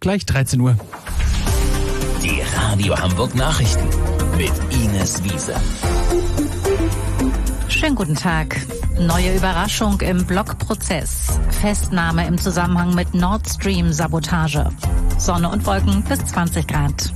gleich 13 Uhr. Die Radio Hamburg Nachrichten mit Ines Wiese. Schönen guten Tag. Neue Überraschung im Blockprozess. Festnahme im Zusammenhang mit Nord Stream Sabotage. Sonne und Wolken bis 20 Grad.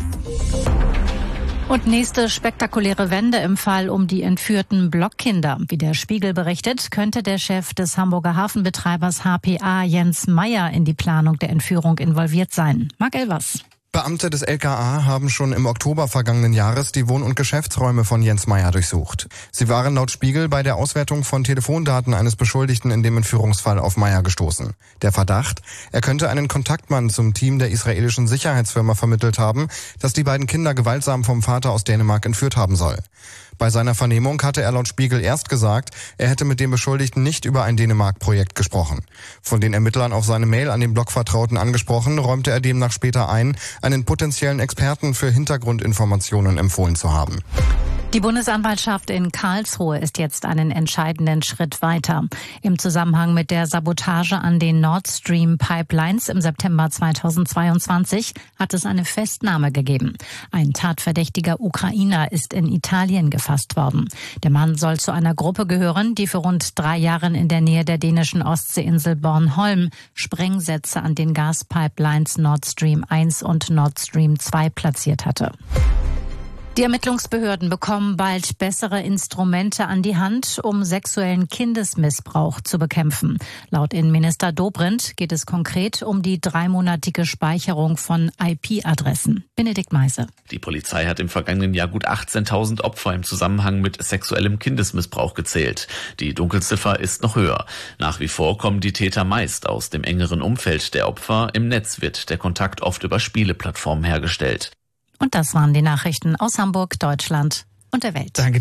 Und nächste spektakuläre Wende im Fall um die entführten Blockkinder. Wie der Spiegel berichtet, könnte der Chef des Hamburger Hafenbetreibers HPA Jens Meyer in die Planung der Entführung involviert sein. Marc Elvers. Beamte des LKA haben schon im Oktober vergangenen Jahres die Wohn- und Geschäftsräume von Jens Meyer durchsucht. Sie waren laut Spiegel bei der Auswertung von Telefondaten eines Beschuldigten in dem Entführungsfall auf Meyer gestoßen. Der Verdacht, er könnte einen Kontaktmann zum Team der israelischen Sicherheitsfirma vermittelt haben, das die beiden Kinder gewaltsam vom Vater aus Dänemark entführt haben soll. Bei seiner Vernehmung hatte er laut Spiegel erst gesagt, er hätte mit dem Beschuldigten nicht über ein Dänemark-Projekt gesprochen. Von den Ermittlern auf seine Mail an den Blockvertrauten angesprochen, räumte er demnach später ein, einen potenziellen Experten für Hintergrundinformationen empfohlen zu haben. Die Bundesanwaltschaft in Karlsruhe ist jetzt einen entscheidenden Schritt weiter. Im Zusammenhang mit der Sabotage an den Nord Stream Pipelines im September 2022 hat es eine Festnahme gegeben. Ein tatverdächtiger Ukrainer ist in Italien gefasst worden. Der Mann soll zu einer Gruppe gehören, die für rund 3 Jahre in der Nähe der dänischen Ostseeinsel Bornholm Sprengsätze an den Gaspipelines Nord Stream 1 und Nord Stream 2 platziert hatte. Die Ermittlungsbehörden bekommen bald bessere Instrumente an die Hand, um sexuellen Kindesmissbrauch zu bekämpfen. Laut Innenminister Dobrindt geht es konkret um die 3-monatige Speicherung von IP-Adressen. Benedikt Meise. Die Polizei hat im vergangenen Jahr gut 18.000 Opfer im Zusammenhang mit sexuellem Kindesmissbrauch gezählt. Die Dunkelziffer ist noch höher. Nach wie vor kommen die Täter meist aus dem engeren Umfeld der Opfer. Im Netz wird der Kontakt oft über Spieleplattformen hergestellt. Und das waren die Nachrichten aus Hamburg, Deutschland und der Welt. Danke.